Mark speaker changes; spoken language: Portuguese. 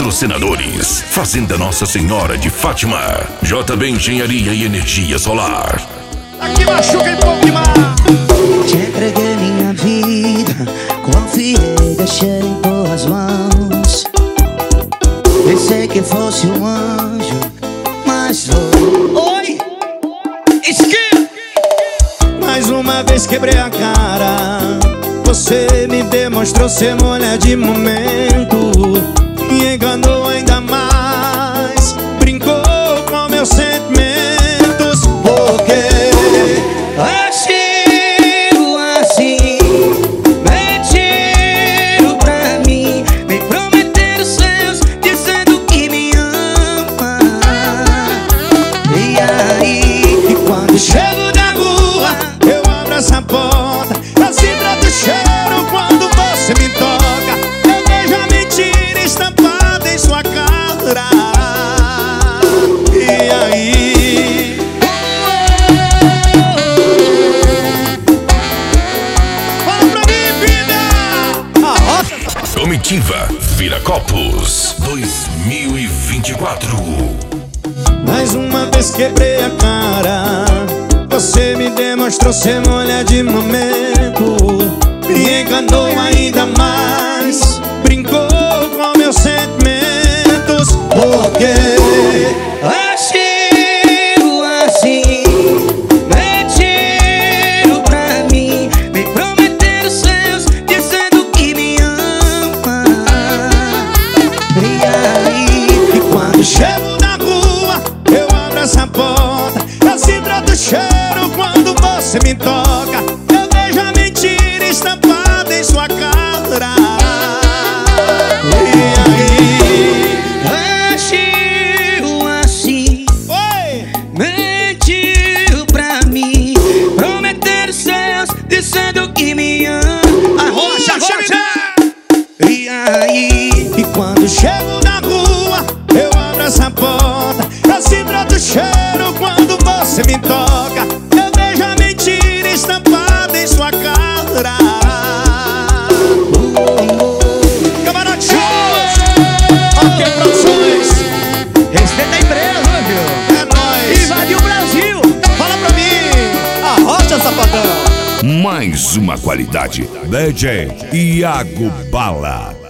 Speaker 1: Patrocinadores: Fazenda Nossa Senhora de Fátima, JB Engenharia e Energia Solar.
Speaker 2: Aqui machuca em pouco demais.
Speaker 3: Te entreguei minha vida, confiei, deixei em tuas mãos. Pensei que fosse um anjo, mas foi.
Speaker 2: Oi! Esquerda! Mais uma vez quebrei a cara. Você me demonstrou ser mulher de momento. Me enganou ainda mais. Brincou com meus sentimentos. Porque
Speaker 3: agiu assim, mentiram pra mim, me prometeram seus, dizendo que me ama. E aí,
Speaker 2: e quando chego da rua, eu abro essa porta, eu sinto o cheiro quando você me toca. Eu vejo a mentira estampada em sua cara. E aí, fala pra mim, vida! A roça.
Speaker 1: Comitiva Viracopos 2024.
Speaker 2: Mais uma vez quebrei a cara. Você me demonstrou ser mulher de momento. Me enganou ainda mais. Brincou com meus sentimentos. Porque
Speaker 3: agiu assim, mentiram pra mim, me prometeram seus, dizendo que me ama. E aí,
Speaker 2: e quando chego na rua, eu abro essa porta, eu sinto o cheiro quando você me toca. Eu vejo a mentira estampada em sua cara. E aí,
Speaker 3: agiu assim,
Speaker 2: oi!
Speaker 3: mentiu pra mim, prometeram seus, dizendo que me ama.
Speaker 2: Arrocha, arrocha!
Speaker 3: E aí,
Speaker 2: E quando chego na rua, eu abro essa porta, eu sinto o cheiro quando você me toca. Eu vejo a mentira estampada em sua cara. Camarote Shows! Ok, Produções!
Speaker 3: respeita a empresa, viu?
Speaker 2: É nóis!
Speaker 3: Invadiu o Brasil!
Speaker 2: Fala pra mim! Arrocha, safadão!
Speaker 1: Mais uma qualidade. DJ Iago Bala.